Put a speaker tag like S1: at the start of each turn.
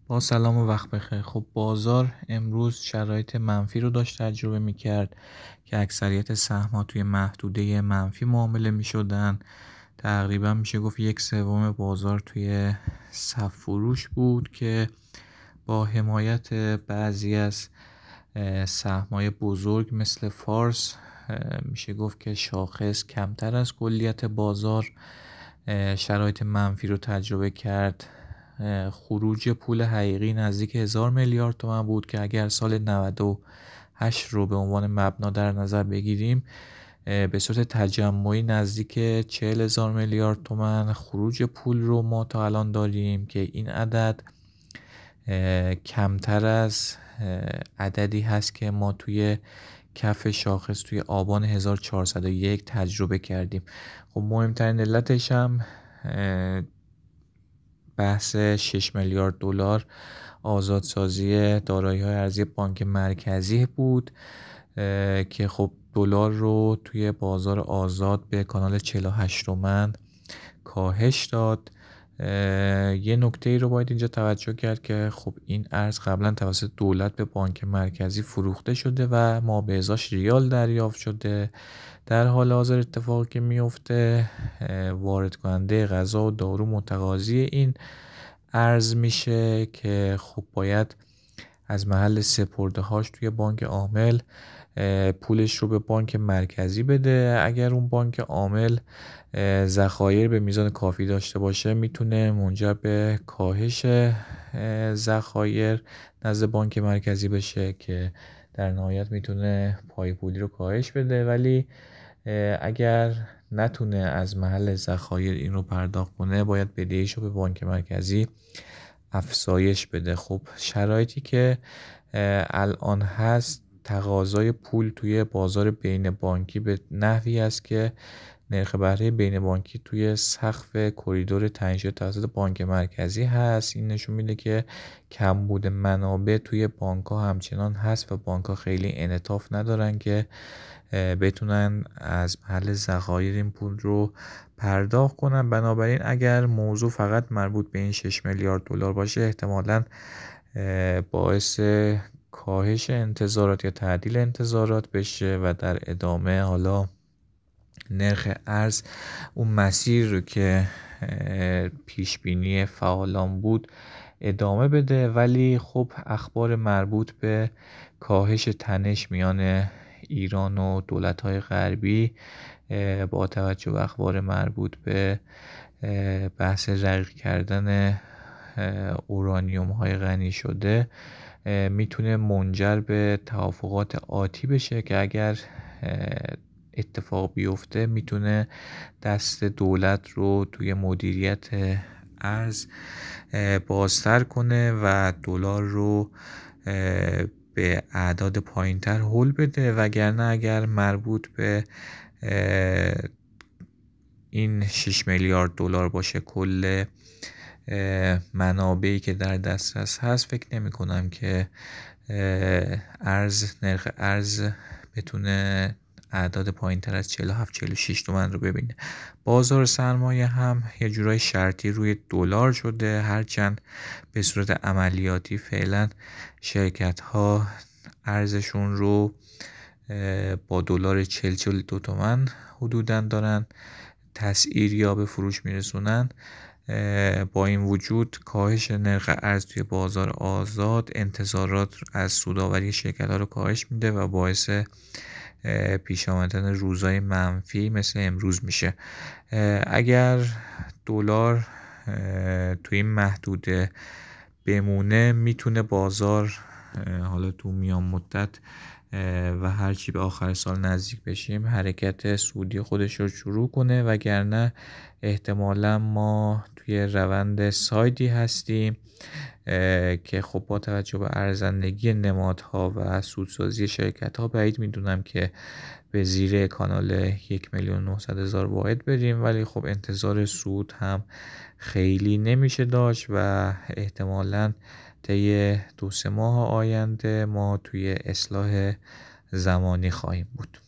S1: با سلام و وقت بخیر. خب بازار امروز شرایط منفی رو داشت تجربه میکرد که اکثریت سهم‌ها توی محدوده منفی معامله میشدن. تقریبا میشه گفت 1/3 بازار توی صف فروش بود که با حمایت بعضی از سهم‌های بزرگ مثل فارس میشه گفت که شاخص کمتر از کلیت بازار شرایط منفی رو تجربه کرد. خروج پول حقیقی نزدیک 1000 میلیارد تومان بود که اگر سال 98 رو به عنوان مبنا در نظر بگیریم، به صورت تجمعی نزدیک 40 هزار میلیارد تومان خروج پول رو ما تا الان داریم که این عدد کمتر از عددی هست که ما توی کف شاخص توی آبان 1401 تجربه کردیم. خب مهمترین علتش هم بحث 6 میلیارد دلار آزادسازی دارایی‌های ارزی بانک مرکزی بود که خب دلار رو توی بازار آزاد به کانال 48 تومن کاهش داد. یه نکته ای رو باید اینجا توجه کرد که خب این ارز قبلا توسط دولت به بانک مرکزی فروخته شده و ما به ازاش ریال دریافت شده. در حال حاضر اتفاقی که میفته، وارد کننده غذا و دارو متقاضی این ارز میشه که خب باید از محل سپرده هاش توی بانک عامل پولش رو به بانک مرکزی بده. اگر اون بانک عامل ذخایر به میزان کافی داشته باشه، میتونه منجر به کاهش ذخایر نزد بانک مرکزی بشه که در نهایت میتونه پای پولی رو کاهش بده. ولی اگر نتونه از محل ذخایر این رو پرداخت کنه، باید بدهیش رو به بانک مرکزی افزایش بده. خب شرایطی که الان هست، تقاضای پول توی بازار بین بانکی به نحوی است که نرخ بهره بین بانکی توی سقف کریدور تعیین شده توسط بانک مرکزی هست. این نشون میده که کمبود منابع توی بانک ها همچنان هست و بانک ها خیلی انعطاف ندارن که بتونن از محل ذخایر این پول رو پرداخت کنن. بنابراین اگر موضوع فقط مربوط به این 6 میلیارد دلار باشه، احتمالاً باعث کاهش انتظارات یا تعدیل انتظارات بشه و در ادامه حالا نرخ ارز اون مسیر رو که پیش بینی فعالان بود ادامه بده. ولی خب اخبار مربوط به کاهش تنش میان ایران و دولت‌های غربی با توجه به اخبار مربوط به بحث رقیق کردن اورانیوم های غنی شده میتونه منجر به توافقات آتی بشه که اگر اتفاق بیفته میتونه دست دولت رو توی مدیریت ارز بازتر کنه و دلار رو به اعداد پایینتر هول بده. وگرنه اگر مربوط به این 6 میلیارد دلار باشه کل منابعی که در دسترس هست، فکر نمی کنم که نرخ ارز بتونه اعداد پایین تر از 47-46 تومن رو ببینه. بازار سرمایه هم یه جورای شرطی روی دلار شده، هرچند به صورت عملیاتی فعلا شرکت ها ارزشون رو با دلار 40-42 تومن حدوداً دارن تسعیر یا به فروش میرسونن. با این وجود کاهش نرخ ارز توی بازار آزاد انتظارات از سودآوری شرکت ها رو کاهش میده و باعث پیش آمدن روزهای منفی مثل امروز میشه. اگر دلار توی این محدوده بمونه، میتونه بازار حالا تو میان مدت و هرچی به آخر سال نزدیک بشیم حرکت صعودی خودش رو شروع کنه. وگرنه احتمالا ما توی روند سایدی هستیم که خب با توجه به ارزندگی نمادها و سودسازی شرکت ها بعید میدونم که به زیر کانال 1,900,000 واحد بریم. ولی خب انتظار صعود هم خیلی نمیشه داشت و احتمالاً طی 2-3 ماه آینده ما توی اصلاح زمانی خواهیم بود.